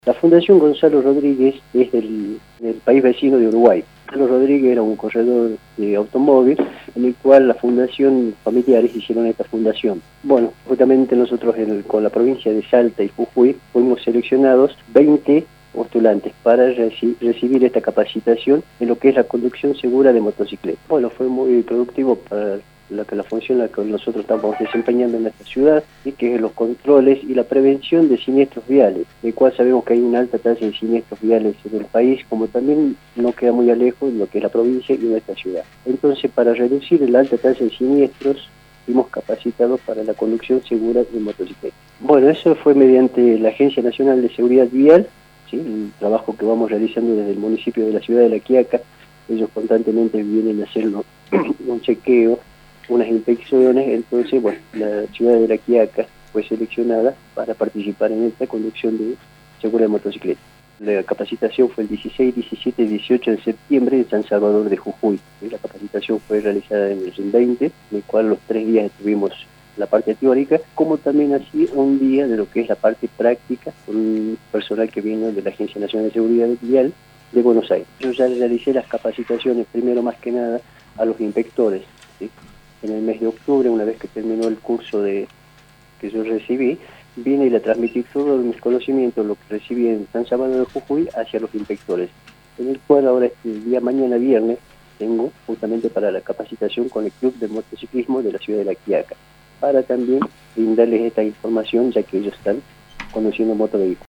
La Fundación Gonzalo Rodríguez es del país vecino de Uruguay. Gonzalo Rodríguez era un corredor de automóvil, en el cual la fundación familiares hicieron esta fundación. Bueno, justamente nosotros con la provincia de Salta y Jujuy fuimos seleccionados 20 postulantes para recibir esta capacitación en lo que es la conducción segura de motocicleta. Bueno, fue muy productivo para la función en la que nosotros estamos desempeñando en esta ciudad, y que es los controles y la prevención de siniestros viales, del cual sabemos que hay una alta tasa de siniestros viales en el país, como también no queda muy lejos de lo que es la provincia y nuestra ciudad. Entonces, para reducir la alta tasa de siniestros, fuimos capacitados para la conducción segura de motocicleta. Bueno, eso fue mediante la Agencia Nacional de Seguridad Vial, ¿sí? El trabajo que vamos realizando desde el municipio de la ciudad de La Quiaca. Ellos constantemente vienen a hacer un chequeo, unas inspecciones. Entonces, bueno, la ciudad de La Quiaca fue seleccionada para participar en esta conducción de segura de motocicleta. La capacitación fue el 16, 17 y 18 de septiembre en San Salvador de Jujuy. La capacitación fue realizada en el 20, en el cual los 3 días estuvimos la parte teórica, como también así un día de lo que es la parte práctica, con un personal que vino de la Agencia Nacional de Seguridad Vial de Buenos Aires. Yo ya realicé las capacitaciones, primero más que nada, a los inspectores, ¿sí? En el mes de octubre, una vez que terminó el curso que yo recibí, vine y le transmití todos mis conocimientos, lo que recibí en San Salvador de Jujuy, hacia los inspectores, en el cual ahora mañana viernes tengo justamente para la capacitación con el Club de Motociclismo de la ciudad de La Quiaca, para también brindarles esta información, ya que ellos están conduciendo motovehículos.